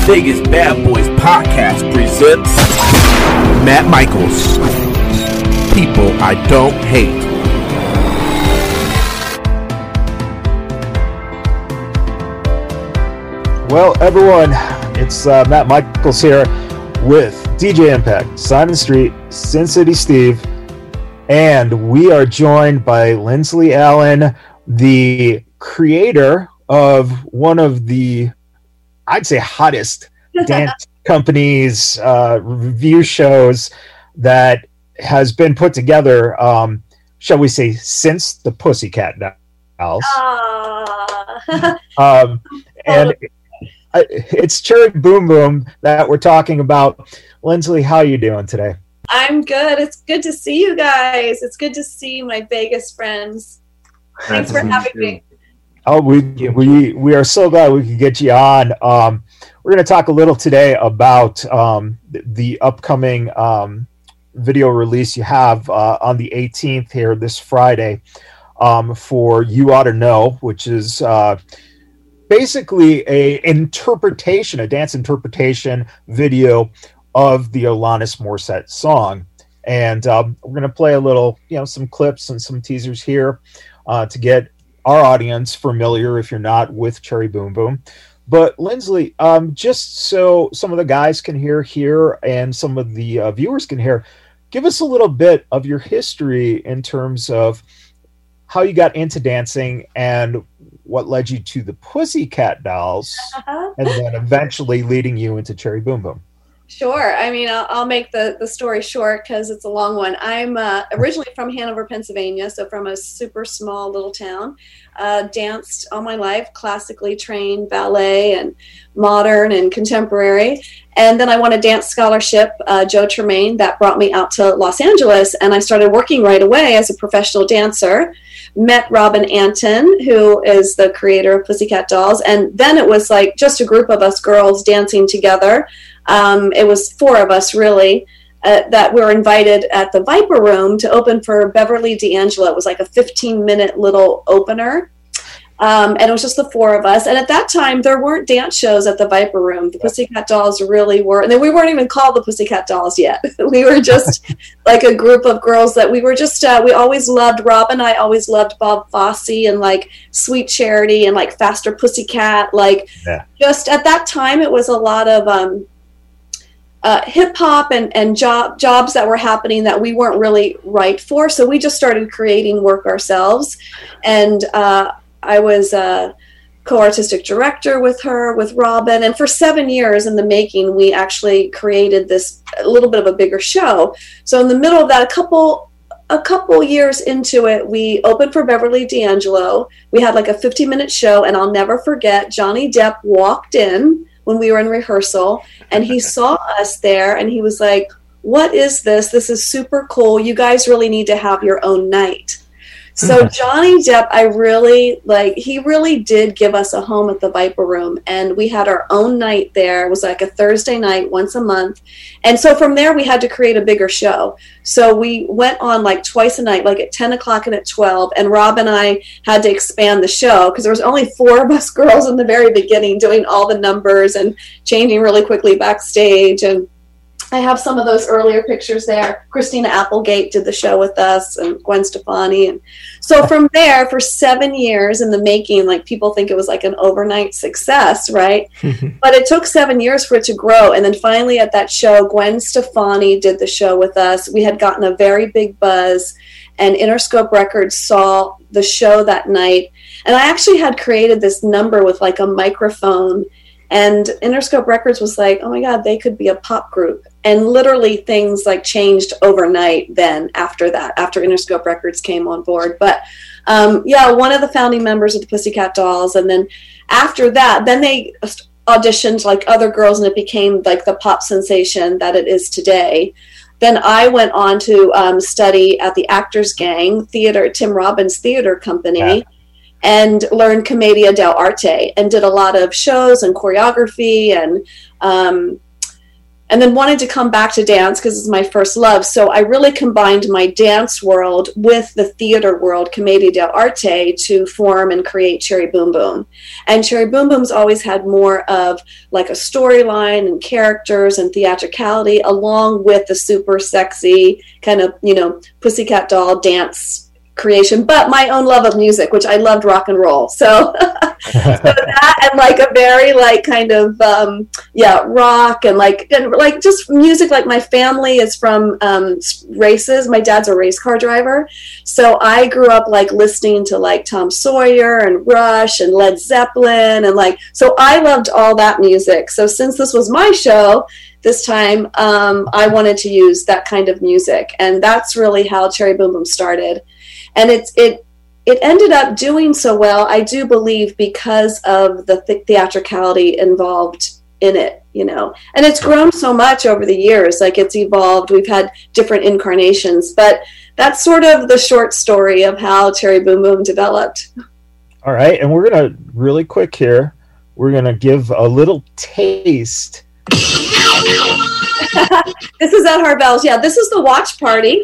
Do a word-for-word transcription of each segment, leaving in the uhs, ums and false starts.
Vegas Bad Boys Podcast presents Matt Michaels, People I Don't Hate. Well, everyone, it's uh, Matt Michaels here with D J Impact, Simon Street, Sin City Steve, and we are joined by Lindsley Allen, the creator of one of the, I'd say, hottest dance companies, uh, review shows that has been put together, um, shall we say, since the Pussycat Dolls. um, and it's Cherry Boom Boom that we're talking about. Lindsley, how are you doing today? I'm good. It's good to see you guys. It's good to see my Vegas friends. Thanks for having me. Oh, we we we are so glad we could get you on. Um, we're going to talk a little today about um, the, the upcoming um, video release you have uh, on the eighteenth here this Friday um, for You Ought to Know, which is uh, basically a interpretation, a dance interpretation video of the Alanis Morissette song. And um, we're going to play a little, you know, some clips and some teasers here uh, to get our audience familiar, if you're not, with Cherry Boom Boom. But Lindsley, um, just so some of the guys can hear here and some of the uh, viewers can hear, give us a little bit of your history in terms of how you got into dancing and what led you to the Pussycat Dolls, uh-huh. and then eventually leading you into Cherry Boom Boom. Sure. I mean, I'll, I'll make the, the story short because it's a long one. I'm uh, originally from Hanover, Pennsylvania, so from a super small little town. Uh, danced all my life, classically trained ballet and modern and contemporary. And then I won a dance scholarship, uh, Joe Tremaine, that brought me out to Los Angeles. And I started working right away as a professional dancer. Met Robin Anton, who is the creator of Pussycat Dolls. And then it was like just a group of us girls dancing together. Um, it was four of us, really, uh, that were invited at the Viper Room to open for Beverly D'Angelo. It was like a fifteen-minute little opener. Um, and it was just the four of us. And at that time, there weren't dance shows at the Viper Room. The Pussycat Dolls really were. And then we weren't even called the Pussycat Dolls yet. We were just like a group of girls that we were just, uh, we always loved, Rob and I always loved Bob Fosse and like Sweet Charity and like Faster Pussycat. Like yeah. Just at that time, it was a lot of um, uh, hip hop and, and job, jobs that were happening that we weren't really right for. So we just started creating work ourselves. And, uh, I was a co-artistic director with her, with Robin, and for seven years in the making, we actually created this a little bit of a bigger show. So in the middle of that, a couple a couple years into it, we opened for Beverly D'Angelo. We had like a fifty-minute show, and I'll never forget, Johnny Depp walked in when we were in rehearsal, and he saw us there, and he was like, "What is this? This is super cool. You guys really need to have your own night." So Johnny Depp, I really, like, he really did give us a home at the Viper Room, and we had our own night there. It was like a Thursday night once a month. And so from there, we had to create a bigger show. So we went on like twice a night, like at ten o'clock and at twelve, and Rob and I had to expand the show because there was only four of us girls in the very beginning doing all the numbers and changing really quickly backstage. And I have some of those earlier pictures there. Christina Applegate did the show with us, and Gwen Stefani. And so from there, for seven years in the making, like people think it was like an overnight success, right? But it took seven years for it to grow. And then finally at that show, Gwen Stefani did the show with us. We had gotten a very big buzz, and Interscope Records saw the show that night. And I actually had created this number with like a microphone, and Interscope Records was like, oh my God, they could be a pop group. And literally things like changed overnight then after that, after Interscope Records came on board. But um, yeah, one of the founding members of the Pussycat Dolls. And then after that, then they auditioned like other girls, and it became like the pop sensation that it is today. Then I went on to um, study at the Actors Gang Theater, Tim Robbins Theater Company. Yeah. And learned Commedia dell'arte and did a lot of shows and choreography and um, and then wanted to come back to dance because it's my first love. So I really combined my dance world with the theater world, Commedia dell'arte, to form and create Cherry Boom Boom. And Cherry Boom Boom's always had more of like a storyline and characters and theatricality, along with the super sexy kind of, you know, pussycat doll dance creation, but my own love of music, which I loved rock and roll. So, so that and like a very like kind of um, yeah rock and like and like just music. Like my family is from um, races. My dad's a race car driver, so I grew up like listening to like Tom Sawyer and Rush and Led Zeppelin and like so I loved all that music. So since this was my show this time, um, I wanted to use that kind of music, and that's really how Cherry Boom Boom started. And it's it it ended up doing so well, I do believe, because of the th- theatricality involved in it, you know. And it's grown so much over the years, like it's evolved. We've had different incarnations, but that's sort of the short story of how Cherry Boom Boom developed. All right, and we're gonna really quick here. We're gonna give a little taste. This is at Harvell's. Yeah, this is the watch party.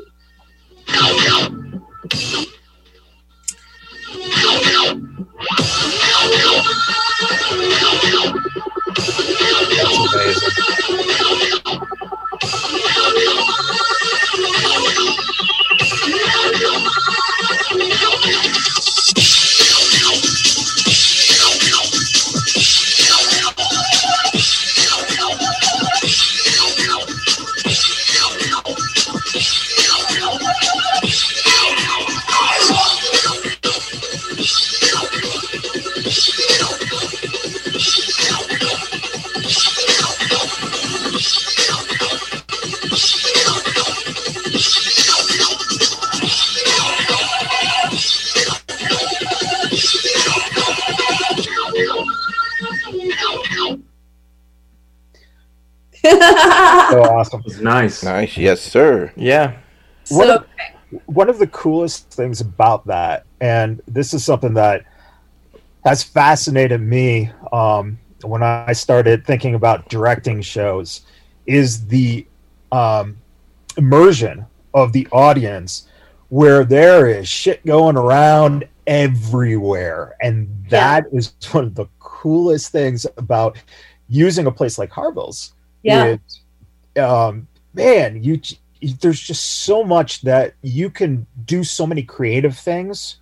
So awesome. It was nice. Nice. Yes, sir. Yeah. One So, of, one of the coolest things about that, and this is something that has fascinated me um, when I started thinking about directing shows, is the um, immersion of the audience, where there is shit going around everywhere. And that yeah. is one of the coolest things about using a place like Harvell's. yeah. Is, um, man, you there's just so much that you can do, so many creative things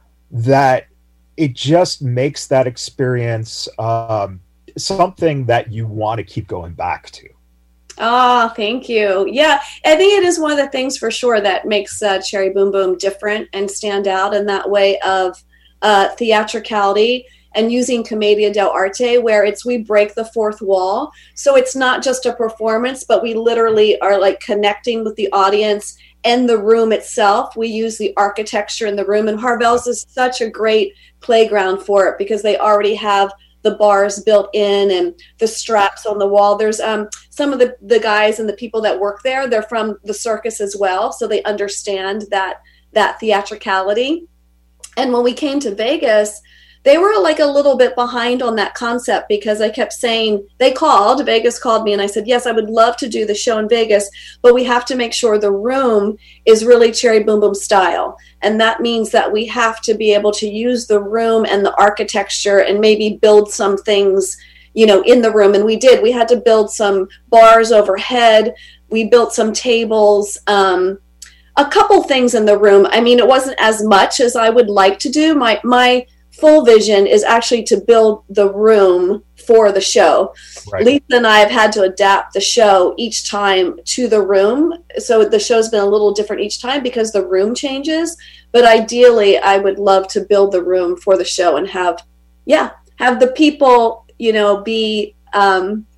that it just makes that experience um, something that you want to keep going back to. Oh, thank you. Yeah, I think it is one of the things for sure that makes uh, Cherry Boom Boom different and stand out in that way of uh, theatricality and using Commedia dell'arte, where it's we break the fourth wall. So it's not just a performance, but we literally are like connecting with the audience and the room itself. We use the architecture in the room, and Harvell's is such a great playground for it because they already have the bars built in and the straps on the wall. There's um, some of the, the guys and the people that work there, they're from the circus as well, so they understand that that theatricality. And when we came to Vegas, they were like a little bit behind on that concept because I kept saying, they called, Vegas called me and I said, yes, I would love to do the show in Vegas, but we have to make sure the room is really Cherry Boom Boom style. And that means that we have to be able to use the room and the architecture and maybe build some things, you know, in the room. And we did, we had to build some bars overhead. We built some tables, um, a couple things in the room. I mean, it wasn't as much as I would like to do. My, my, full vision is actually to build the room for the show. Right. Lisa and I have had to adapt the show each time to the room. So the show's been a little different each time because the room changes. But ideally, I would love to build the room for the show and have, yeah, have the people, you know, be um,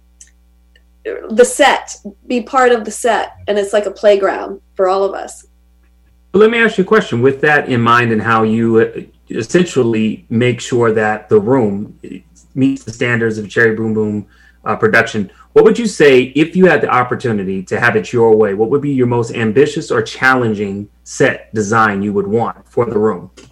the set, be part of the set. And it's like a playground for all of us. Well, let me ask you a question with that in mind and how you uh, essentially make sure that the room meets the standards of Cherry Boom Boom uh, production. What would you say, if you had the opportunity to have it your way, what would be your most ambitious or challenging set design you would want for the room?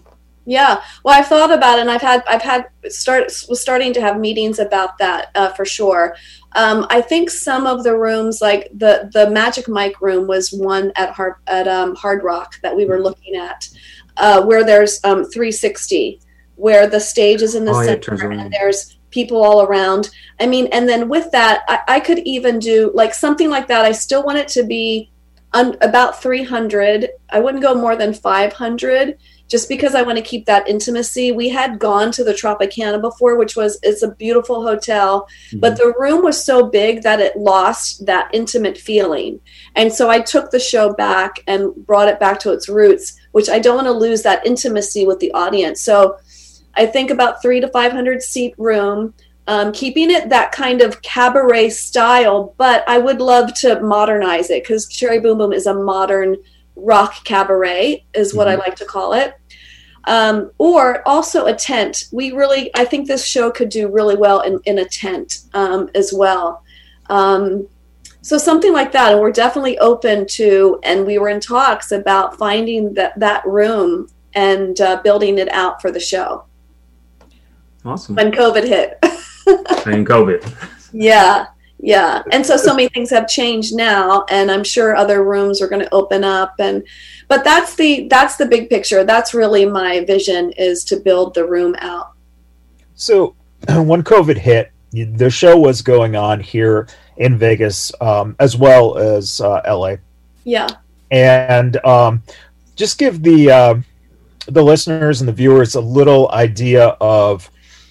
Yeah, well, I've thought about it, and I've had I've had start was starting to have meetings about that uh, for sure. Um, I think some of the rooms, like the the Magic Mike room, was one at Hard at um, Hard Rock that we were looking at, uh, where there's um, three sixty, where the stage is in the oh, center, yeah, and there's people all around. I mean, and then with that, I, I could even do like something like that. I still want it to be un, about three hundred. I wouldn't go more than five hundred. Just because I want to keep that intimacy. We had gone to the Tropicana before, which was, it's a beautiful hotel, mm-hmm. but the room was so big that it lost that intimate feeling. And so I took the show back and brought it back to its roots, which I don't want to lose that intimacy with the audience. So I think about three to five hundred seat room, um, keeping it that kind of cabaret style, but I would love to modernize it because Cherry Boom Boom is a modern rock cabaret is what mm-hmm. I like to call it. Um, or also a tent. We really, I think this show could do really well in, in a tent um, as well. Um, so something like that. And we're definitely open to, and we were in talks about finding that, that room and uh, building it out for the show. Awesome. When COVID hit. And COVID. Yeah. Yeah. And so, so many things have changed now, and I'm sure other rooms are going to open up. And, but that's the, that's the big picture. That's really my vision, is to build the room out. So when COVID hit, the show was going on here in Vegas, um, as well as uh, L A. Yeah. And um, just give the, uh, the listeners and the viewers a little idea of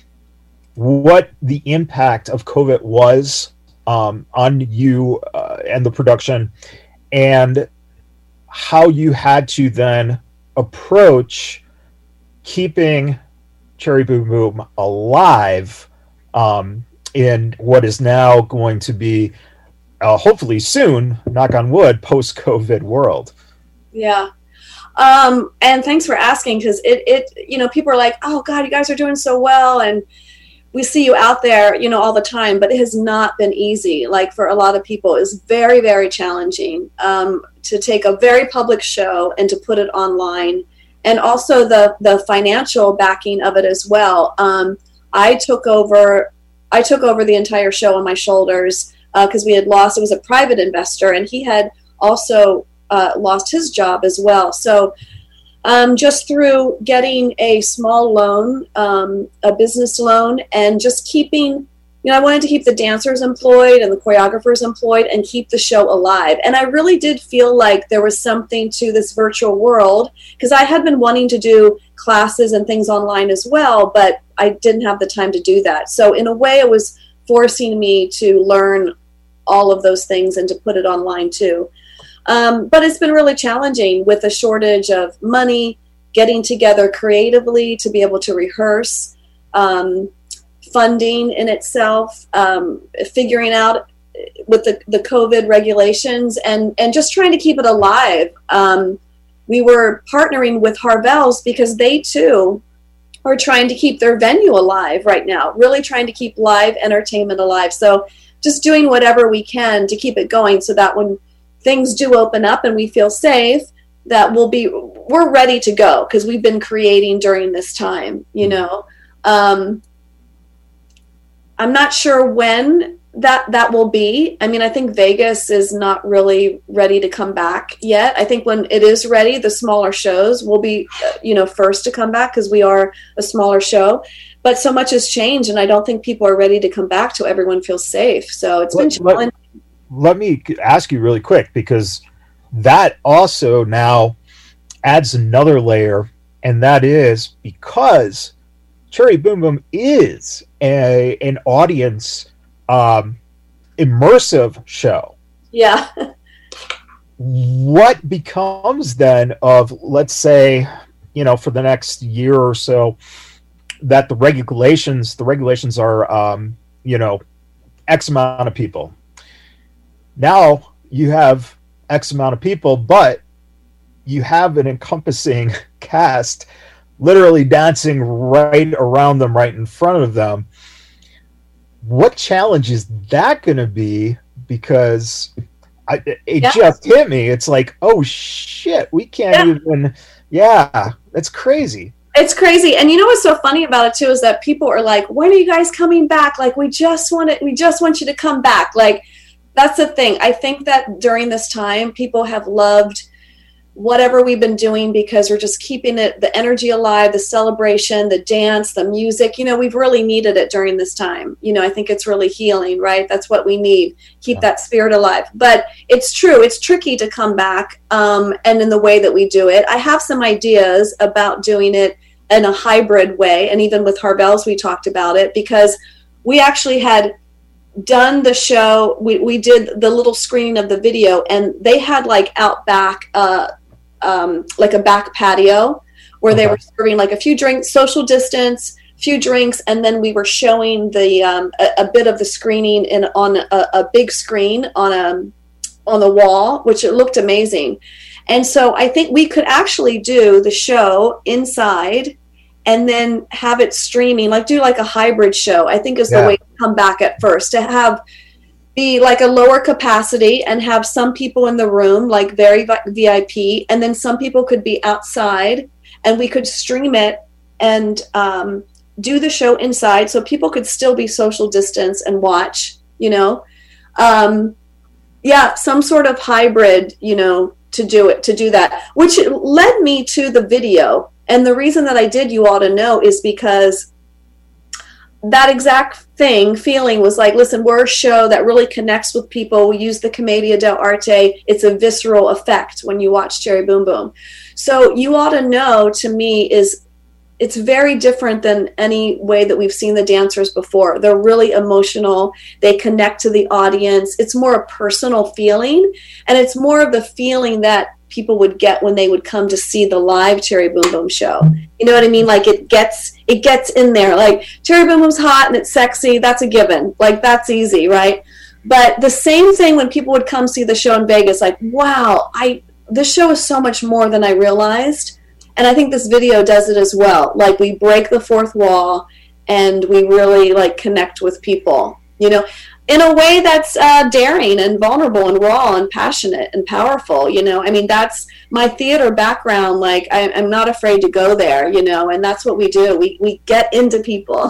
what the impact of COVID was Um, on you uh, and the production, and how you had to then approach keeping Cherry Boom Boom alive um, in what is now going to be, uh, hopefully soon, knock on wood, post-COVID world. Yeah. Um, and thanks for asking, because it, it, you know, people are like, oh God, you guys are doing so well, and we see you out there, you know, all the time, but it has not been easy. Like for a lot of people, it's very, very challenging um, to take a very public show and to put it online, and also the the financial backing of it as well. Um, I took over, I took over the entire show on my shoulders because uh, we had lost. It was a private investor, and he had also uh, lost his job as well. So. Um, just through getting a small loan, um, a business loan, and just keeping, you know, I wanted to keep the dancers employed and the choreographers employed and keep the show alive. And I really did feel like there was something to this virtual world, because I had been wanting to do classes and things online as well, but I didn't have the time to do that. So in a way, it was forcing me to learn all of those things and to put it online too. Um, but it's been really challenging with a shortage of money, getting together creatively to be able to rehearse, um, funding in itself, um, figuring out with the, the COVID regulations, and, and just trying to keep it alive. Um, we were partnering with Harvell's because they too are trying to keep their venue alive right now, really trying to keep live entertainment alive. So just doing whatever we can to keep it going so that when things do open up and we feel safe, that we'll be, we're ready to go, because we've been creating during this time, you know. Um, I'm not sure when that, that will be. I mean, I think Vegas is not really ready to come back yet. I think when it is ready, the smaller shows will be, you know, first to come back, because we are a smaller show. But so much has changed, and I don't think people are ready to come back till everyone feels safe. So it's been challenging. Let me ask you really quick, because that also now adds another layer, and that is because Cherry Boom Boom is a an audience um, immersive show. Yeah. What becomes then of, let's say, you know, for the next year or so, that the regulations the regulations are um, you know, X amount of people. Now you have X amount of people, but you have an encompassing cast literally dancing right around them, right in front of them. What challenge is that going to be? Because I, it yeah. just hit me. It's like, oh shit, we can't yeah. even, yeah, that's crazy. It's crazy. And you know what's so funny about it too is that people are like, when are you guys coming back? Like, we just want it, we just want you to come back. Like, that's the thing. I think that during this time, people have loved whatever we've been doing because we're just keeping it, the energy alive, the celebration, the dance, the music. You know, we've really needed it during this time. You know, I think it's really healing, right? That's what we need. Keep that spirit alive. But it's true. It's tricky to come back um, and in the way that we do it. I have some ideas about doing it in a hybrid way. And even with Harvell's, we talked about it because we actually had done the show. We, we did the little screening of the video and they had like out back, uh, um, like a back patio where okay. they were serving like a few drinks, social distance, few drinks. And then we were showing the, um, a, a bit of the screening in on a, a big screen on a, on the wall, which it looked amazing. And so I think we could actually do the show inside and then have it streaming, like do like a hybrid show, I think is yeah. the way to come back at first, to have be like a lower capacity and have some people in the room, like very V I P, and then some people could be outside and we could stream it and um, do the show inside so people could still be social distance and watch, you know. Um, yeah, some sort of hybrid, you know, to do it, to do that, which led me to the video. And the reason that I did You Ought to Know is because that exact thing, feeling was like, listen, we're a show that really connects with people. We use the Commedia dell'arte. It's a visceral effect when you watch Cherry Boom Boom. So You Ought to Know, to me, is it's very different than any way that we've seen the dancers before. They're really emotional. They connect to the audience. It's more a personal feeling, and it's more of the feeling that people would get when they would come to see the live Cherry Boom Boom show. You know what I mean? Like it gets it gets in there. Like Cherry Boom Boom's hot and it's sexy. That's a given. Like that's easy, right? But the same thing when people would come see the show in Vegas, like, wow, I this show is so much more than I realized. And I think this video does it as well. Like we break the fourth wall and we really like connect with people, you know, in a way that's uh, daring and vulnerable and raw and passionate and powerful, you know. I mean, that's my theater background. Like I, I'm not afraid to go there, you know, and that's what we do. We we get into people.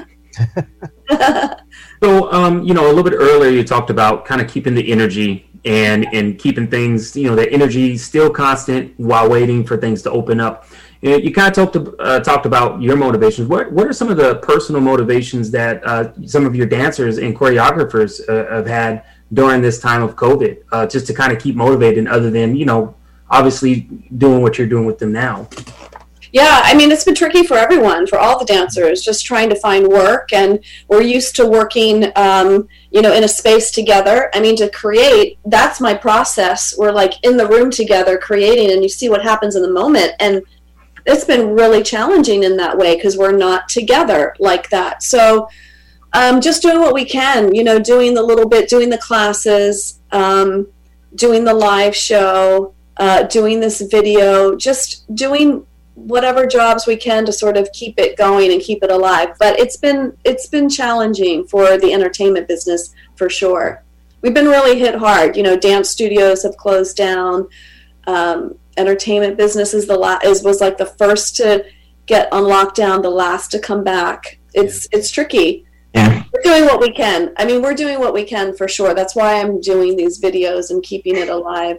So, um, you know, a little bit earlier you talked about kind of keeping the energy and and keeping things, you know, the energy still constant while waiting for things to open up. You, you kind of talked uh, talked about your motivations. What what are some of the personal motivations that uh, some of your dancers and choreographers uh, have had during this time of COVID, uh, just to kind of keep motivated, other than, you know, obviously doing what you're doing with them now? Yeah, I mean, it's been tricky for everyone, for all the dancers, just trying to find work. And we're used to working, um, you know, in a space together. I mean, to create, that's my process. We're like in the room together creating, and you see what happens in the moment. And it's been really challenging in that way because we're not together like that. So um, just doing what we can, you know, doing the little bit, doing the classes, um, doing the live show, uh, doing this video, just doing whatever jobs we can to sort of keep it going and keep it alive. But it's been it's been challenging for the entertainment business for sure. We've been really hit hard. You know, dance studios have closed down. Um, entertainment business is the la- is was like the first to get on lockdown, the last to come back. It's yeah. it's tricky. Yeah. We're doing what we can. I mean, we're doing what we can for sure. That's why I'm doing these videos and keeping it alive.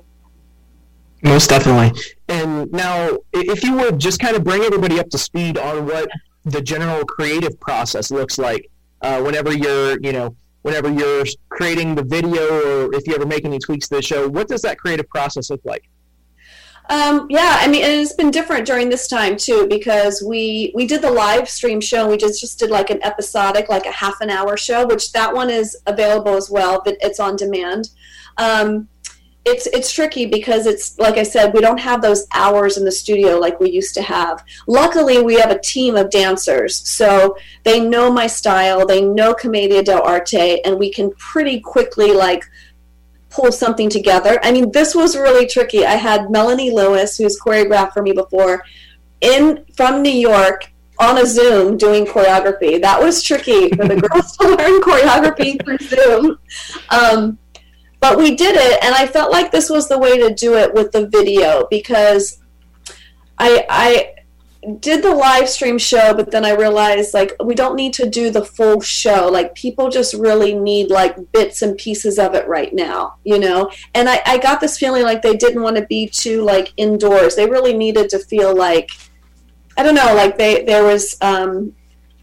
Most definitely. And now, if you would just kind of bring everybody up to speed on what the general creative process looks like uh, whenever you're, you know, whenever you're creating the video, or if you ever make any tweaks to the show, what does that creative process look like? Um, yeah, I mean, it's been different during this time too, because we we did the live stream show. And we just just did like an episodic, like a half an hour show, which that one is available as well, but it's on demand. Um, It's it's tricky because it's, like I said, we don't have those hours in the studio like we used to have. Luckily, we have a team of dancers, so they know my style, they know Commedia dell'arte, and we can pretty quickly like pull something together. I mean, this was really tricky. I had Melanie Lewis, who's choreographed for me before, in from New York on a Zoom doing choreography. That was tricky for the girls to learn choreography through Zoom. Um, But we did it, and I felt like this was the way to do it with the video, because I, I, did the live stream show, but then I realized like we don't need to do the full show. Like people just really need like bits and pieces of it right now, you know? And I, I got this feeling like they didn't want to be too like indoors. They really needed to feel like, I don't know, like they, there was, um,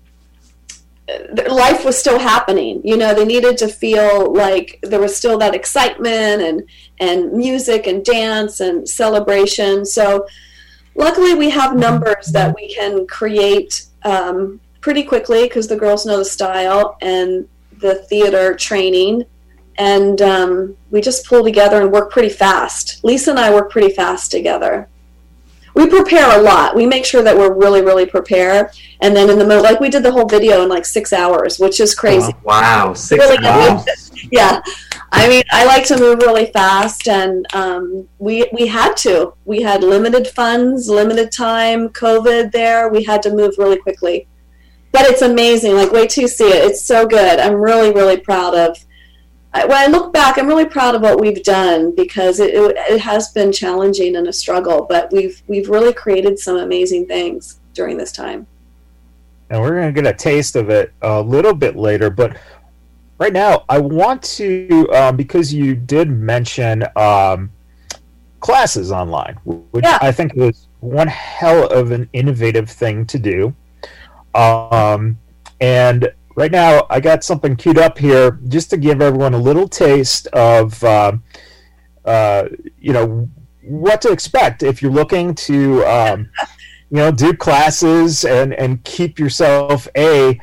life was still happening, you know. They needed to feel like there was still that excitement and, and music and dance and celebration. So luckily, we have numbers that we can create um, pretty quickly because the girls know the style and the theater training. And um, we just pull together and work pretty fast. Lisa and I work pretty fast together. We prepare a lot. We make sure that we're really, really prepared. And then in the mo- like we did the whole video in like six hours, which is crazy. Oh, wow, six really hours. Yeah. I mean, I like to move really fast, and um, we we had to. We had limited funds, limited time, COVID there. We had to move really quickly. But it's amazing. Like, wait till you see it. It's so good. I'm really, really proud of. I, when I look back, I'm really proud of what we've done because it, it it has been challenging and a struggle. But we've we've really created some amazing things during this time. And we're going to get a taste of it a little bit later, but. Right now, I want to, um, because you did mention um, classes online, which yeah. I think was one hell of an innovative thing to do. Um, and right now, I got something queued up here just to give everyone a little taste of, uh, uh, you know, what to expect if you're looking to, um, you know, do classes and, and keep yourself a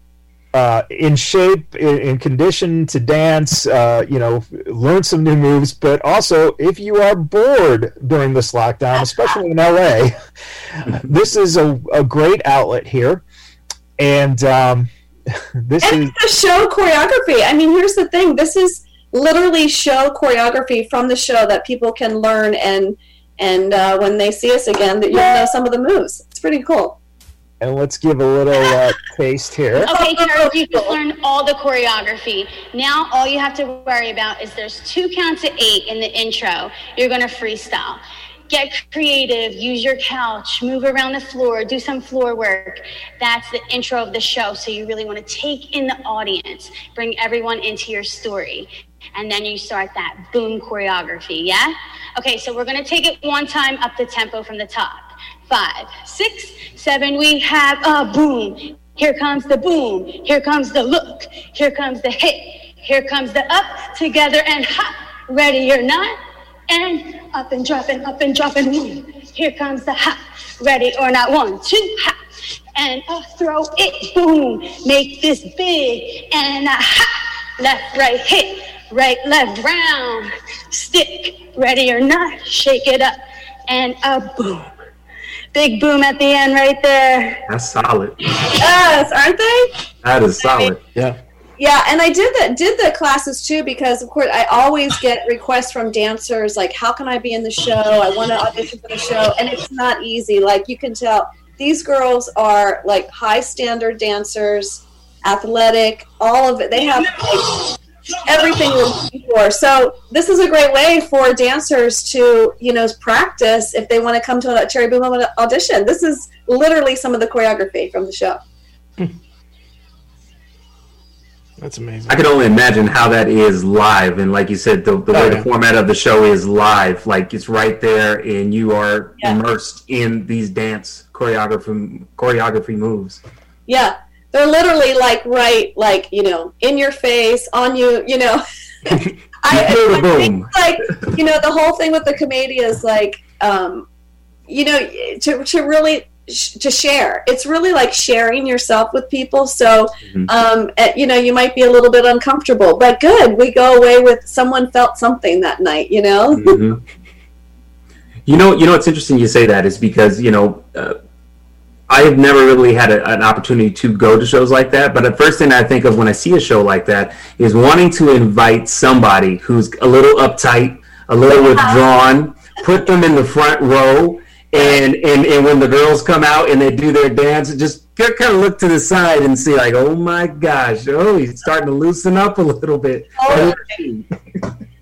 Uh, in shape, in, in condition to dance, uh, you know, learn some new moves. But also, if you are bored during this lockdown, especially in L A, this is a, a great outlet here. And um, this and is the show choreography. I mean, here's the thing: this is literally show choreography from the show that people can learn, and and uh, when they see us again, that you'll know some of the moves. It's pretty cool. And let's give a little uh, taste here. Okay, Charles, you just learned all the choreography. Now all you have to worry about is there's two counts of eight in the intro. You're going to freestyle. Get creative, use your couch, move around the floor, do some floor work. That's the intro of the show. So you really want to take in the audience, bring everyone into your story. And then you start that boom choreography, yeah? Okay, so we're going to take it one time up the tempo from the top. Five, six, seven, we have a boom. Here comes the boom. Here comes the look. Here comes the hit. Here comes the up, together and hop. Ready or not? And up and dropping, up and dropping, boom. Here comes the hop. Ready or not? One, two, hop. And a throw it, boom. Make this big. And a hop. Left, right, hit. Right, left, round. Stick. Ready or not? Shake it up. And a boom. Big boom at the end right there. That's solid. Yes, aren't they? That is solid. Yeah. Yeah, and I did the did the classes too because of course I always get requests from dancers like, how can I be in the show? I want to audition for the show, and it's not easy. Like you can tell, these girls are like high standard dancers, athletic, all of it. They have like everything we're looking for. So this is a great way for dancers to, you know, practice if they want to come to a Cherry Boom Boom audition. This is literally some of the choreography from the show. That's amazing. I can only imagine how that is live, and like you said, the, the way oh, yeah. the format of the show is live. Like it's right there, and you are yeah. immersed in these dance choreography choreography moves. Yeah. They're literally like right, like, you know, in your face, on you, you know. I, I think, like, you know, the whole thing with the commedia is like, um, you know, to to really sh- to share. It's really like sharing yourself with people. So, mm-hmm. um, at, you know, you might be a little bit uncomfortable, but good. We go away with someone felt something that night, you know. Mm-hmm. You know, you know, it's interesting you say that is because you know. Uh, I have never really had a, an opportunity to go to shows like that, but the first thing I think of when I see a show like that is wanting to invite somebody who's a little uptight, a little withdrawn, put them in the front row, and, and, and when the girls come out and they do their dance, just kind of look to the side and see like, oh my gosh, oh, he's starting to loosen up a little bit. Oh,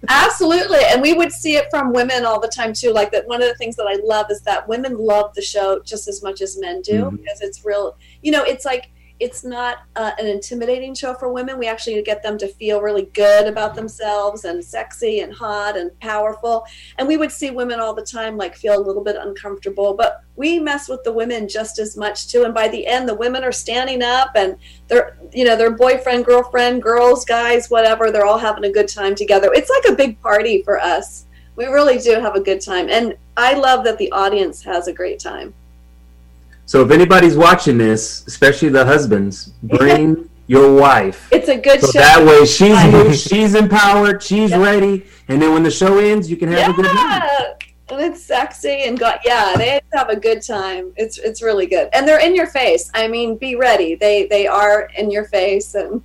Absolutely. And we would see it from women all the time too. Like that, one of the things that I love is that women love the show just as much as men do, mm-hmm. because it's real, you know, it's like, it's not uh, an intimidating show for women. We actually get them to feel really good about themselves and sexy and hot and powerful. And we would see women all the time like feel a little bit uncomfortable, but we mess with the women just as much too. And by the end, the women are standing up and they're, you know, their boyfriend, girlfriend, girls, guys, whatever, they're all having a good time together. It's like a big party for us. We really do have a good time. And I love that the audience has a great time. So if anybody's watching this, especially the husbands, bring your wife. It's a good so show. That way she's moved, she's empowered, she's yeah. ready, and then when the show ends, you can have yeah. a good time. And it's sexy and got yeah, they have a good time. It's it's really good, and they're in your face. I mean, be ready. They they are in your face. And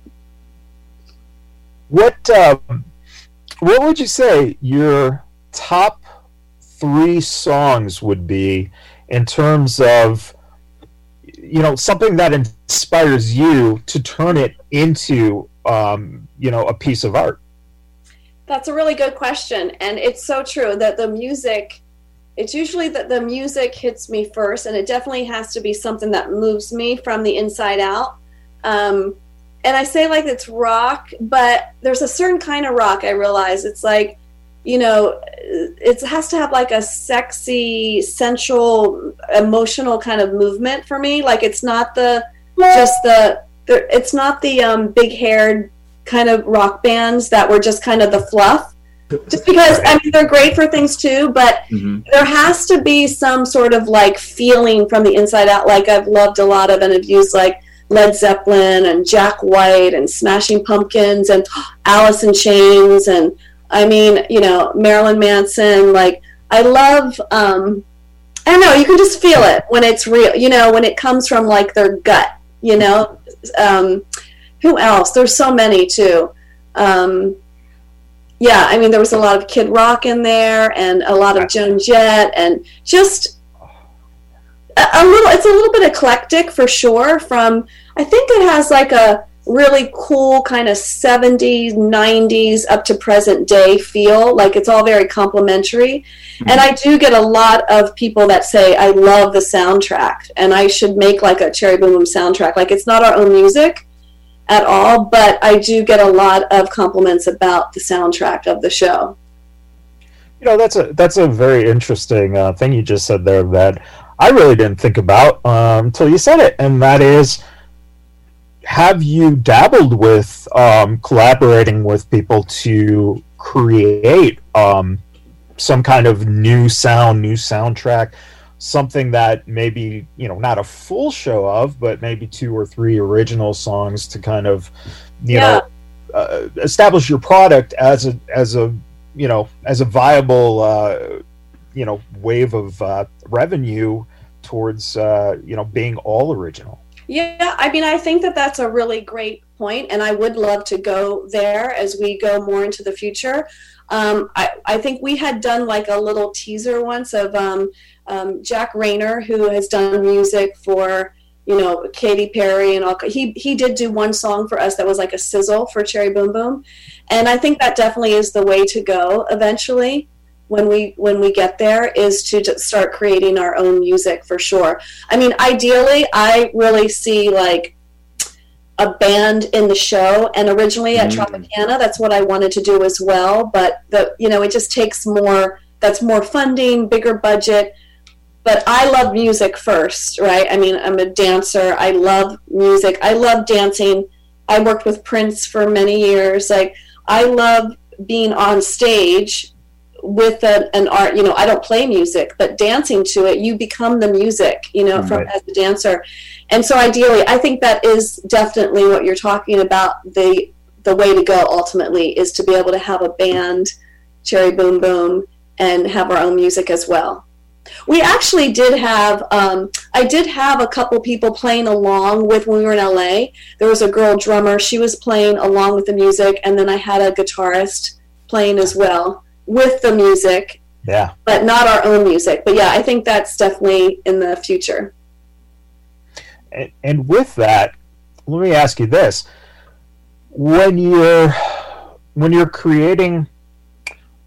what um, what would you say your top three songs would be? In terms of, you know, something that inspires you to turn it into, um, you know, a piece of art? That's a really good question. And it's so true that the music, it's usually that the music hits me first, and it definitely has to be something that moves me from the inside out. Um, and I say like it's rock, but there's a certain kind of rock I realize. It's like, you know, it has to have like a sexy, sensual, emotional kind of movement for me. Like it's not the, just the, the it's not the um, big haired kind of rock bands that were just kind of the fluff. Just because, I mean, they're great for things too, but mm-hmm. there has to be some sort of like feeling from the inside out. Like I've loved a lot of and have used like Led Zeppelin and Jack White and Smashing Pumpkins and Alice in Chains and I mean, you know, Marilyn Manson, like, I love, um, I don't know, you can just feel it when it's real, you know, when it comes from, like, their gut, you know. Um, who else? There's so many, too. Um, yeah, I mean, there was a lot of Kid Rock in there and a lot of Joan Jett and just a, a little, it's a little bit eclectic for sure from, I think it has, like, a really cool kind of seventies, nineties up to present day feel. Like it's all very complimentary. Mm-hmm. And I do get a lot of people that say, I love the soundtrack and I should make like a Cherry Boom Boom soundtrack. Like it's not our own music at all, but I do get a lot of compliments about the soundtrack of the show. You know, that's a, that's a very interesting uh, thing you just said there that I really didn't think about um, until you said it. And that is, have you dabbled with um, collaborating with people to create um, some kind of new sound, new soundtrack, something that maybe, you know, not a full show of, but maybe two or three original songs to kind of, you yeah. know, uh, establish your product as a, as a, you know, as a viable, uh, you know, wave of uh, revenue towards, uh, you know, being all original? Yeah, I mean, I think that that's a really great point, and I would love to go there as we go more into the future. Um, I, I think we had done like a little teaser once of um, um, Jack Rayner, who has done music for, you know, Katy Perry and all. He he did do one song for us that was like a sizzle for Cherry Boom Boom, and I think that definitely is the way to go eventually. When we when we get there is to just start creating our own music for sure. I mean, ideally, I really see like a band in the show. And originally at mm. Tropicana, that's what I wanted to do as well. But the you know, it just takes more. That's more funding, bigger budget. But I love music first, right? I mean, I'm a dancer. I love music. I love dancing. I worked with Prince for many years. Like I love being on stage with a, an art, you know, I don't play music, but dancing to it, you become the music, you know, from right. as a dancer. And so ideally, I think that is definitely what you're talking about. The the way to go ultimately is to be able to have a band, Cherry Boom Boom, and have our own music as well. We actually did have, um, I did have a couple people playing along with when we were in L A. There was a girl drummer, she was playing along with the music, and then I had a guitarist playing as well with the music, yeah, but not our own music. But yeah, I think that's definitely in the future. And, and with that, let me ask you this: when you're when you're creating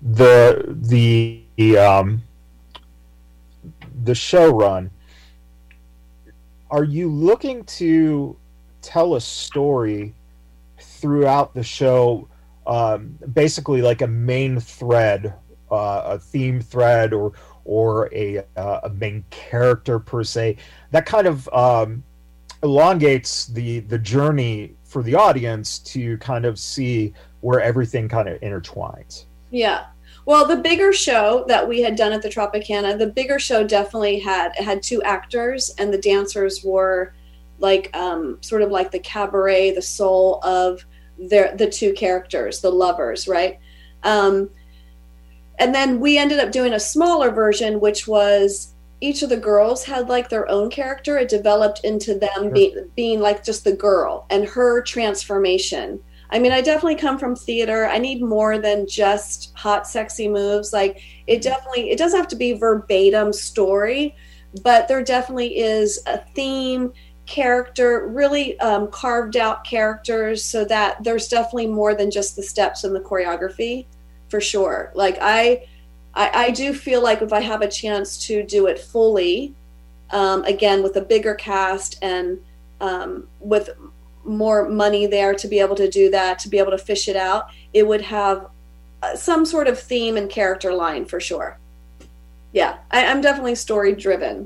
the the um, the show run, are you looking to tell a story throughout the show, um, basically like a main thread, uh, a theme thread, or or a uh, a main character per se, that kind of um, elongates the the journey for the audience to kind of see where everything kind of intertwines? Yeah. Well, the bigger show that we had done at the Tropicana, the bigger show definitely had it had two actors, and the dancers were like um, sort of like the cabaret, the soul of their the two characters, the lovers, right? Um, and then we ended up doing a smaller version, which was each of the girls had like their own character. It developed into them sure. be, being like just the girl and her transformation. I mean, I definitely come from theater. I need more than just hot, sexy moves. Like it definitely, it doesn't have to be verbatim story, but there definitely is a theme, character, really um, carved out characters, so that there's definitely more than just the steps and the choreography, for sure. Like I, I, I do feel like if I have a chance to do it fully, um, again with a bigger cast and um, with more money there to be able to do that, to be able to fish it out, it would have some sort of theme and character line for sure. Yeah, I, I'm definitely story driven.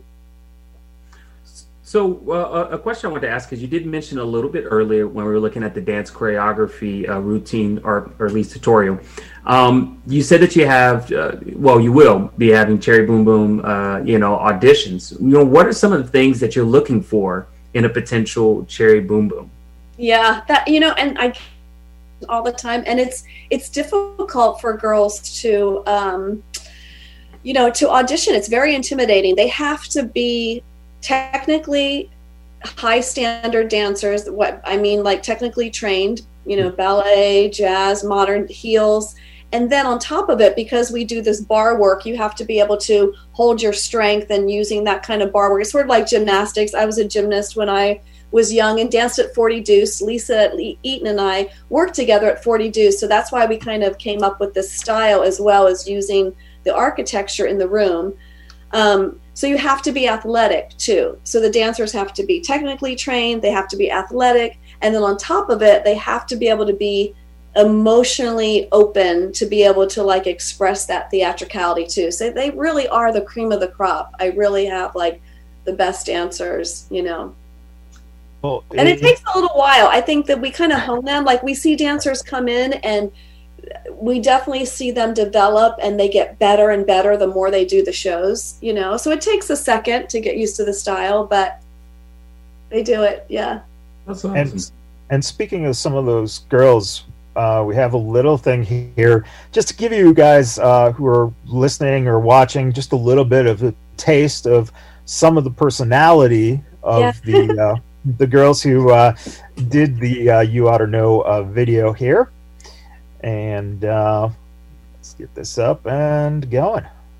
So uh, a question I wanted to ask is, you did mention a little bit earlier when we were looking at the dance choreography uh, routine, or, or at least tutorial, um, you said that you have, uh, well, you will be having Cherry Boom Boom, uh, you know, auditions. You know, what are some of the things that you're looking for in a potential Cherry Boom Boom? Yeah, that, you know, and I all the time, and it's it's difficult for girls to, um, you know, to audition. It's very intimidating. They have to be technically high standard dancers. What I mean, like technically trained, you know, ballet, jazz, modern, heels. And then on top of it, because we do this bar work, you have to be able to hold your strength and using that kind of bar work. It's sort of like gymnastics. I was a gymnast when I was young and danced at forty Deuce. Lisa Eaton and I worked together at forty Deuce. So that's why we kind of came up with this style, as well as using the architecture in the room. Um, so you have to be athletic too. So the dancers have to be technically trained, they have to be athletic, and then on top of it, they have to be able to be emotionally open to be able to like express that theatricality too. So they really are the cream of the crop. I really have like the best dancers, you know. Well, and it, it takes a little while. I think that we kind of hone them. Like we see dancers come in and we definitely see them develop, and they get better and better the more they do the shows, you know. So it takes a second to get used to the style, but they do it. Yeah. That's awesome. And, and speaking of some of those girls, uh, we have a little thing here just to give you guys uh, who are listening or watching just a little bit of a taste of some of the personality of yeah. the uh, the girls who uh, did the uh, You Oughta Know uh, video here. And uh, let's get this up and going.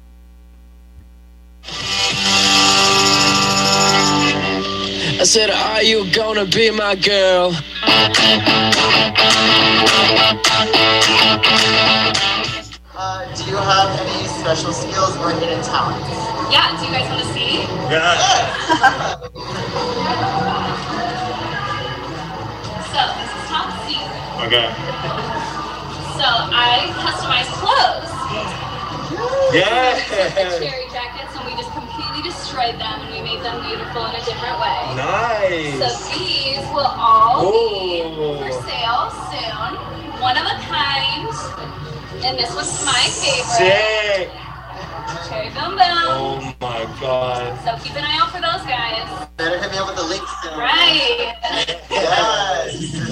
I said, are you gonna be my girl? Uh, do you have any special skills or hidden talents? Yeah, do you guys want to see? Yeah. So, this is top secret. Okay. So, I customize clothes. Yeah. The cherry jackets, and we just completely destroyed them, and we made them beautiful in a different way. Nice. So, these will all Ooh. be for sale soon. One of a kind. And this one's my favorite. Sick. Cherry Boom Boom. Oh my god. So keep an eye out for those guys. Better hit me up with the links soon. Right. Yes.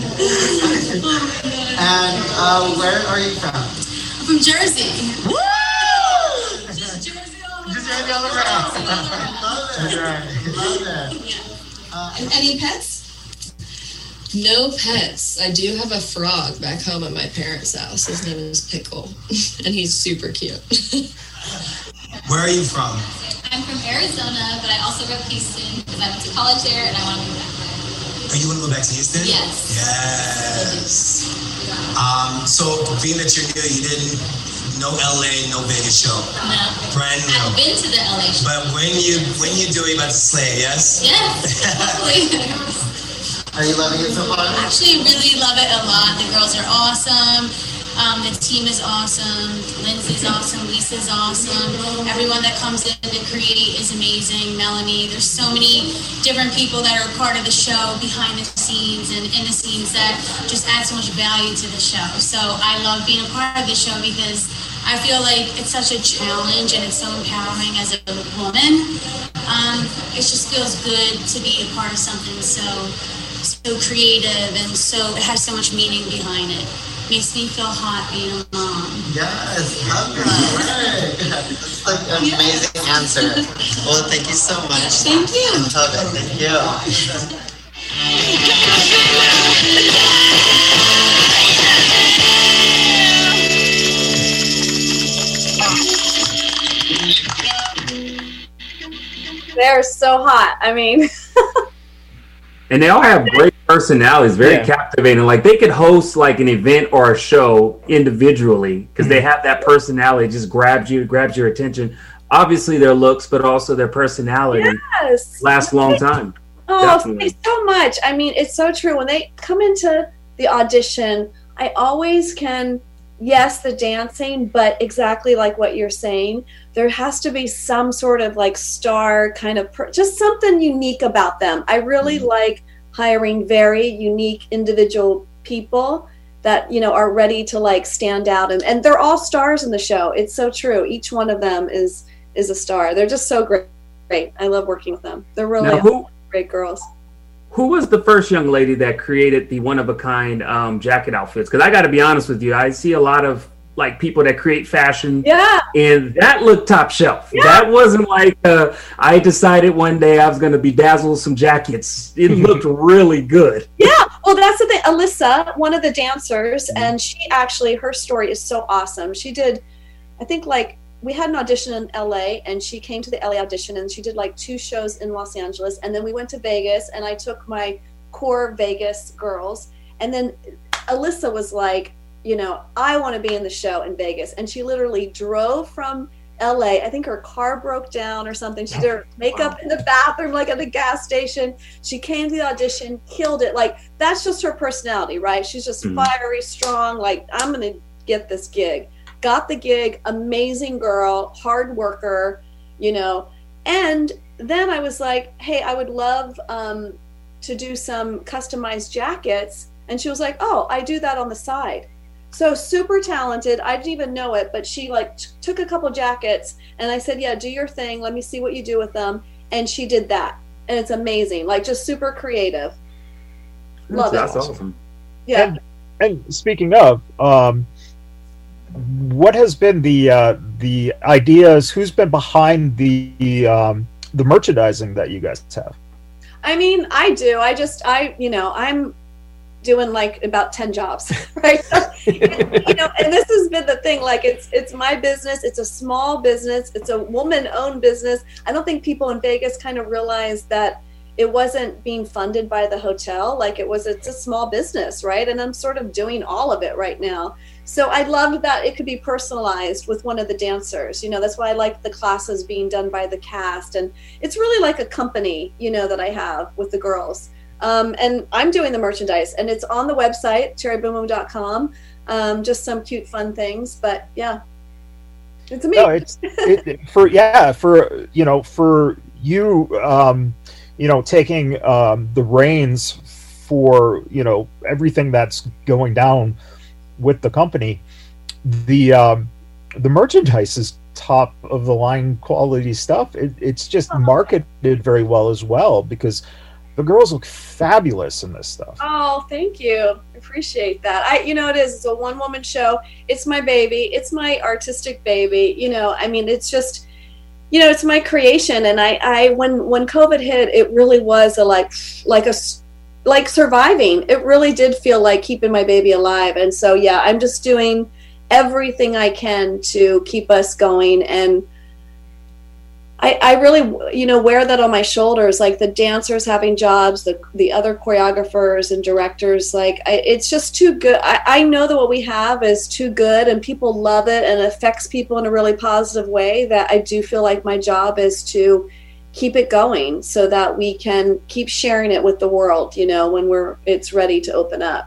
And uh, where are you from? I'm from Jersey. Woo! Just Jersey all Just Jersey all around. Love it. Love it. Uh, and any pets? No pets. I do have a frog back home at my parents' house. His name is Pickle, and he's super cute. Where are you from? I'm from Arizona, but I also go to Houston because I went to college there and I want to move back there. Are you want to go back to Houston? Yes. Yes. Um, so being that you're new, you didn't no L A, no Vegas show. No. Brand new. I've been to the L A show. But when you when you do, you're about to slay, yes? Yes, hopefully. Are you loving it so far? I actually really love it a lot. The girls are awesome. Um, the team is awesome. Lindsay's awesome. Lisa's awesome. Everyone that comes in to create is amazing. Melanie, there's so many different people that are part of the show, behind the scenes and in the scenes, that just add so much value to the show. So I love being a part of the show because I feel like it's such a challenge and it's so empowering as a woman. Um, it just feels good to be a part of something so so creative and so it has so much meaning behind it. Makes me feel hot being a mom. Yes, love that. That's like an amazing answer. Well, thank you so much. Thank you. I love it. Thank you. They're so hot. I mean. And they all have great personalities, very yeah. captivating. Like they could host like an event or a show individually because mm-hmm. they have that personality, just grabs you, grabs your attention. Obviously their looks, but also their personality yes. lasts a long time. Oh, Definitely. Thanks so much. I mean, it's so true. When they come into the audition, I always can, yes, the dancing, but exactly like what you're saying, there has to be some sort of like star kind of, per- just something unique about them. I really mm-hmm. like hiring very unique individual people that, you know, are ready to like stand out. And, and they're all stars in the show. It's so true. Each one of them is, is a star. They're just so great. Great. I love working with them. They're really now, who, great girls. Who was the first young lady that created the one-of-a-kind um, jacket outfits? Because I got to be honest with you, I see a lot of like people that create fashion, yeah, and that looked top shelf. Yeah. That wasn't like uh, I decided one day I was going to bedazzle some jackets. It looked really good. Yeah, well, that's the thing. Alyssa, one of the dancers, mm-hmm. and she actually, her story is so awesome. She did, I think, like. We had an audition in L A and she came to the L A audition and she did like two shows in Los Angeles. And then we went to Vegas and I took my core Vegas girls. And then Alyssa was like, you know, I want to be in the show in Vegas. And she literally drove from L A. I think her car broke down or something. She did her makeup in the bathroom, like at the gas station. She came to the audition, killed it. Like, that's just her personality, right? She's just mm-hmm. fiery, strong. Like, I'm going to get this gig. Got the gig, amazing girl, hard worker, you know. And then I was like, hey, I would love um, to do some customized jackets. And she was like, oh, I do that on the side. So super talented. I didn't even know it, but she like t- took a couple jackets and I said, yeah, do your thing. Let me see what you do with them. And she did that. And it's amazing. Like just super creative. Love That's it. That's awesome. Yeah. And, and speaking of, um, what has been the uh, the ideas? Who's been behind the um, the merchandising that you guys have? I mean, I do. I just, I, you know, I'm doing like about ten jobs, right? and, you know, and this has been the thing. Like, it's it's my business. It's a small business. It's a woman-owned business. I don't think people in Vegas kind of realize that it wasn't being funded by the hotel. Like it was, it's a small business, right? And I'm sort of doing all of it right now. So I loved that it could be personalized with one of the dancers. You know, that's why I like the classes being done by the cast. And it's really like a company, you know, that I have with the girls. Um, and I'm doing the merchandise and it's on the website, cherry boom boom dot com. Um, just some cute, fun things, but yeah, it's amazing. No, it's it, for, yeah, for, you know, for you, um, you know, taking um, the reins for, you know, everything that's going down with the company, the um, the merchandise is top of the line quality stuff. It, it's just oh, marketed very well as well because the girls look fabulous in this stuff. Oh, thank you. Appreciate that. I, you know, it is. It's a one woman show. It's my baby. It's my artistic baby. You know, I mean, it's just. You know, it's my creation, and I, I, when when COVID hit, it really was a like, like a, like surviving. It really did feel like keeping my baby alive, and so yeah, I'm just doing everything I can to keep us going. And I, I really, you know, wear that on my shoulders, like the dancers having jobs, the the other choreographers and directors. Like, I, it's just too good. I, I know that what we have is too good and people love it and it affects people in a really positive way, that I do feel like my job is to keep it going so that we can keep sharing it with the world, you know, when we're it's ready to open up.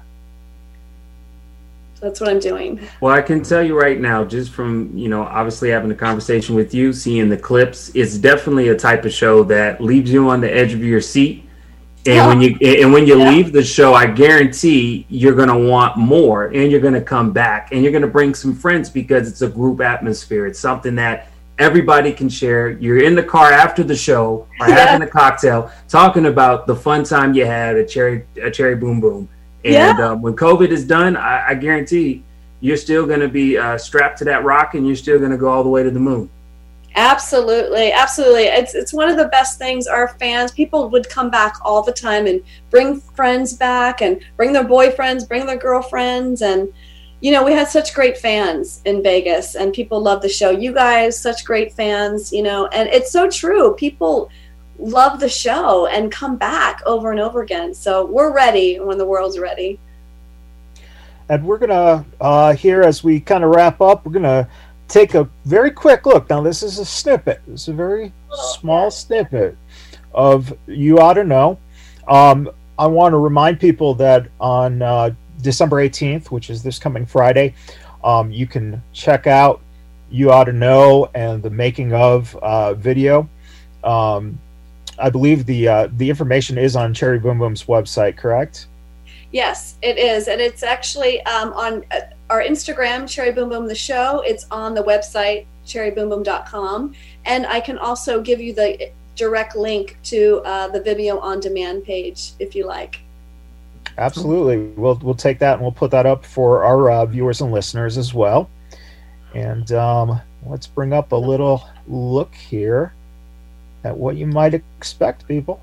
That's what I'm doing. Well, I can tell you right now, just from, you know, obviously having a conversation with you, seeing the clips, it's definitely a type of show that leaves you on the edge of your seat. And oh. when you and when you yeah. leave the show, I guarantee you're going to want more, and you're going to come back, and you're going to bring some friends, because it's a group atmosphere. It's something that everybody can share. You're in the car after the show or yeah. having a cocktail, talking about the fun time you had at Cherry at Cherry Boom Boom. And yeah. um, when COVID is done, I, I guarantee you're still going to be uh, strapped to that rock, and you're still going to go all the way to the moon. Absolutely. Absolutely. It's it's one of the best things. Our fans, people would come back all the time and bring friends back and bring their boyfriends, bring their girlfriends. And, you know, we had such great fans in Vegas, and people love the show. You guys, such great fans, you know, and it's so true. People love the show and come back over and over again. So we're ready when the world's ready. And we're going to, uh, here as we kind of wrap up, we're going to take a very quick look. Now, this is a snippet. This is a very oh, small yeah. snippet of You Ought to Know. Um, I want to remind people that on uh, December eighteenth, which is this coming Friday, um, you can check out You Ought to Know and the making of uh, video. Um, I believe the uh, the information is on Cherry Boom Boom's website, correct? Yes, it is, and it's actually um, on uh, our Instagram, Cherry Boom Boom the show. It's on the website, cherry boom boom dot com, and I can also give you the direct link to uh, the Vimeo on demand page if you like. Absolutely, we'll we'll take that and we'll put that up for our uh, viewers and listeners as well. And um, let's bring up a little look here at what you might expect, people.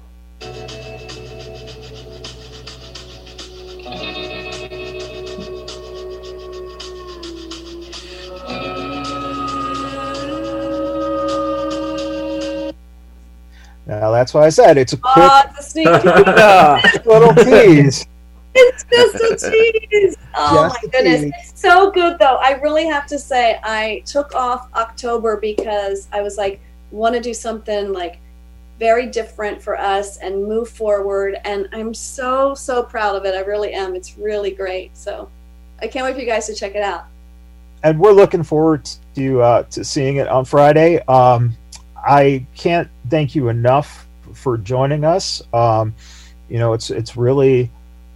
Now that's why I said it's a quick oh, it's a sneak peek. little tease. It's just a tease. Oh just my goodness. Tease. It's so good though. I really have to say I took off October because I was like, want to do something like very different for us and move forward, and I'm so so proud of it. I really am. It's really great. So I can't wait for you guys to check it out. And we're looking forward to uh, to seeing it on Friday. Um, I can't thank you enough for joining us. Um, you know, it's it's really,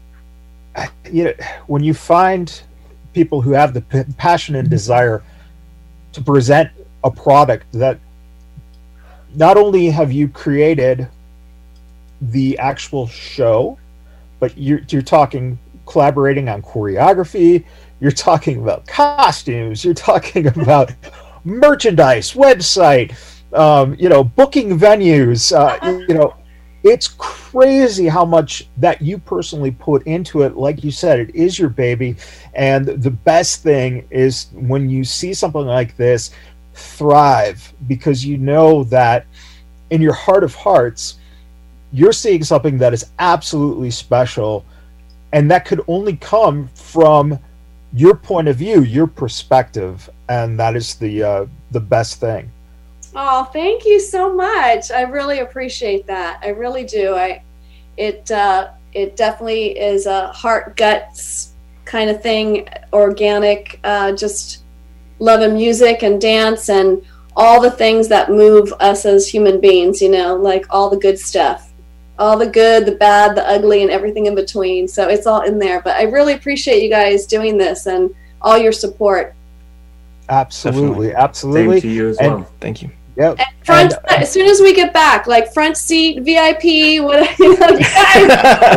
you know, when you find people who have the p- passion and desire to present a product that not only have you created the actual show, but you're, you're talking collaborating on choreography, you're talking about costumes, you're talking about merchandise, website, um, you know, booking venues, uh, you know, it's crazy how much that you personally put into it. Like you said, it is your baby. And the best thing is when you see something like this thrive, because you know that in your heart of hearts, you're seeing something that is absolutely special. And that could only come from your point of view, your perspective. And that is the uh, the best thing. Oh, thank you so much. I really appreciate that. I really do. I, it, uh, it definitely is a heart guts kind of thing, organic, uh, just loving music and dance and all the things that move us as human beings, you know, like all the good stuff, all the good, the bad, the ugly, and everything in between. So it's all in there. But I really appreciate you guys doing this and all your support. Absolutely. Definitely. Absolutely. Same to you as and, well. Thank you. Yep. And front, and, uh, as soon as we get back, like front seat, V I P, whatever. You know, you guys,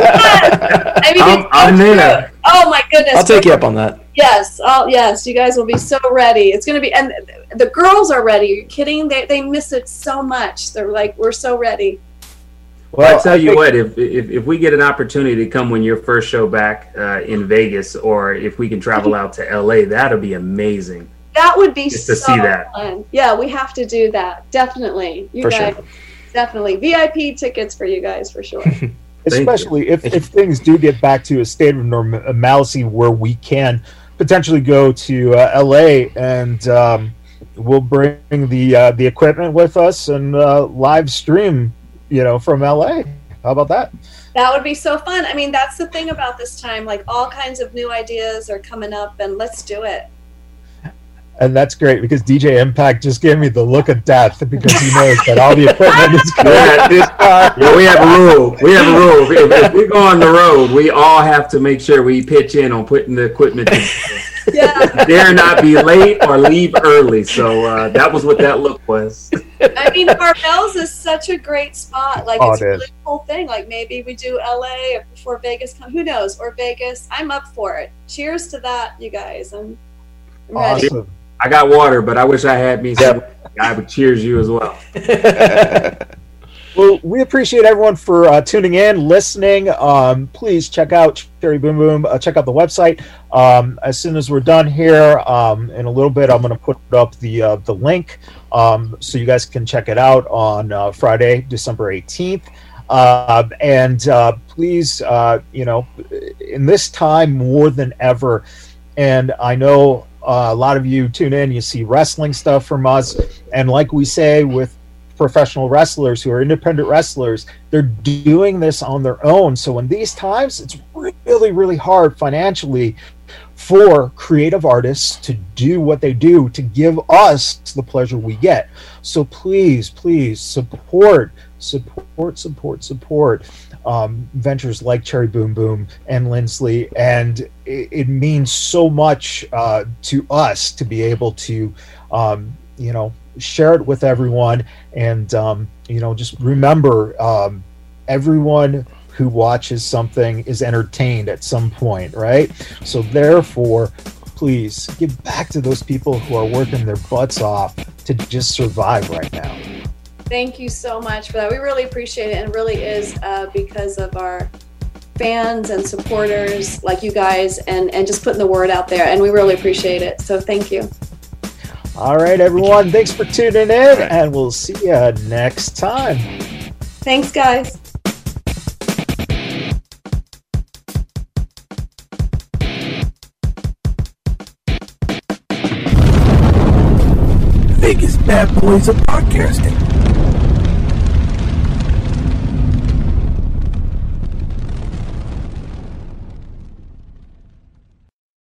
I mean, I'm, I'm there. Oh my goodness! I'll take you up on that. Yes, oh yes, you guys will be so ready. It's going to be, and the girls are ready. Are you kidding? They they miss it so much. They're like, we're so ready. Well, I tell you what, if, if if we get an opportunity to come when your first show back uh, in Vegas, or if we can travel out to L A, that'll be amazing. That would be just so to see that. fun. Yeah, we have to do that. Definitely. You For guys, sure. definitely. V I P tickets for you guys for sure. Especially if, if things do get back to a state of normalcy where we can potentially go to uh, L A and um, we'll bring the uh, the equipment with us and uh, live stream, you know, from L A. How about that? That would be so fun. I mean, that's the thing about this time. Like, all kinds of new ideas are coming up, and let's do it. And that's great because D J Impact just gave me the look of death because he knows that all the equipment is going Yeah, to this car. Yeah, we have a rule. We have a rule. If, if we go on the road, we all have to make sure we pitch in on putting the equipment in. Yeah. Dare not be late or leave early. So uh, that was what that look was. I mean, Barbell's is such a great spot. Like, Oh, it's it a is. really cool thing. Like, maybe we do L A before Vegas comes. Who knows? Or Vegas. I'm up for it. Cheers to that, you guys. I'm, I'm ready. Awesome. I got water, but I wish I had me some. I would cheers you as well. Well, we appreciate everyone for uh, tuning in, listening. Um, please check out Cherry Boom Boom. Uh, check out the website. Um, as soon as we're done here, um, in a little bit, I'm going to put up the uh, the link um, so you guys can check it out on uh, Friday, December eighteenth. Uh, and uh, please, uh, you know, in this time more than ever, and I know uh, a lot of you tune in, you see wrestling stuff from us, and like we say with professional wrestlers who are independent wrestlers, they're doing this on their own. So in these times, it's really, really hard financially for creative artists to do what they do, to give us the pleasure we get. So please, please support, support, support, support um, ventures like Cherry Boom Boom and Lindsley. And it, it means so much uh, to us to be able to, um, you know, share it with everyone. And, um, you know, just remember, um, everyone who watches something is entertained at some point, right? So therefore, please give back to those people who are working their butts off to just survive right now. Thank you so much for that. We really appreciate it, and it really is uh, because of our fans and supporters like you guys, and, and just putting the word out there, and we really appreciate it. So thank you. All right, everyone. Thanks for tuning in, and we'll see you next time. Thanks, guys. Vegas Bad Boys of Podcasting.